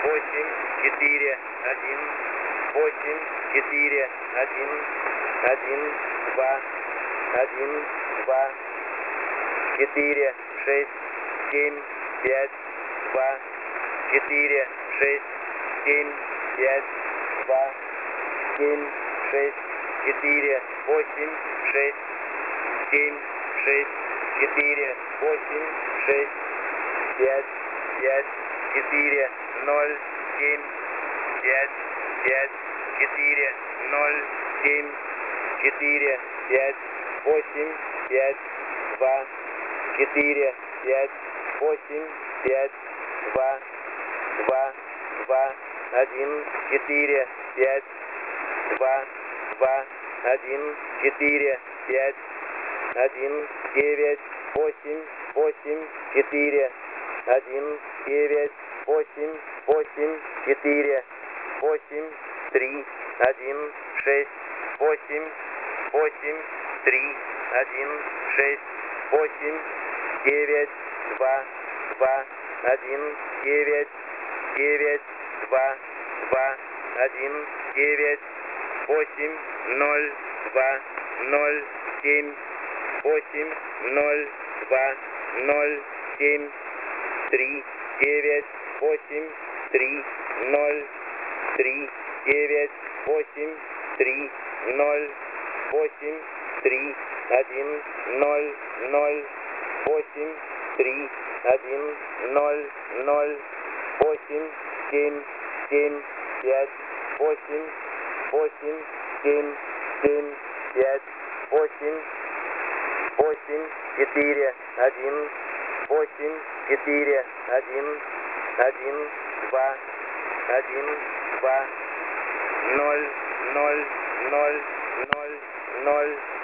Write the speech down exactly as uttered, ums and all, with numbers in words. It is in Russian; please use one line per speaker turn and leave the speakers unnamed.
восемь, четыре, один, восемь, четыре, один, один, два, один, два, четыре, шесть, семь, пять, два, четыре, шесть, семь, пять, два, семь, шесть, четыре, восемь, шесть, семь, шесть, четыре, восемь, шесть, пять, пять, четыре, ноль, семь, пять, пять, четыре, ноль, семь, четыре, пять, восемь, пять, два, четыре, пять, восемь, пять, два, два, два, один, четыре, пять, два, два, один, четыре, пять, один, девять, восемь, восемь, четыре, один, девять, восемь, восемь, четыре, восемь, три, один, шесть, восемь, восемь, три, один, шесть, восемь, девять, два, два, один, девять, девять, два, два, один, девять, восемь, ноль, два, ноль, семь, восемь, ноль, два, ноль, семь, три, девять, восемь, три, ноль, три, девять, восемь, три, ноль, восемь, три, один, ноль, ноль, восемь, три, один, ноль, ноль, восемь, семь, семь, пять, восемь, восемь, семь, семь, пять, восемь, восемь, четыре, один, восемь, четыре, один, один, два, один, два, ноль, ноль, ноль, ноль, ноль,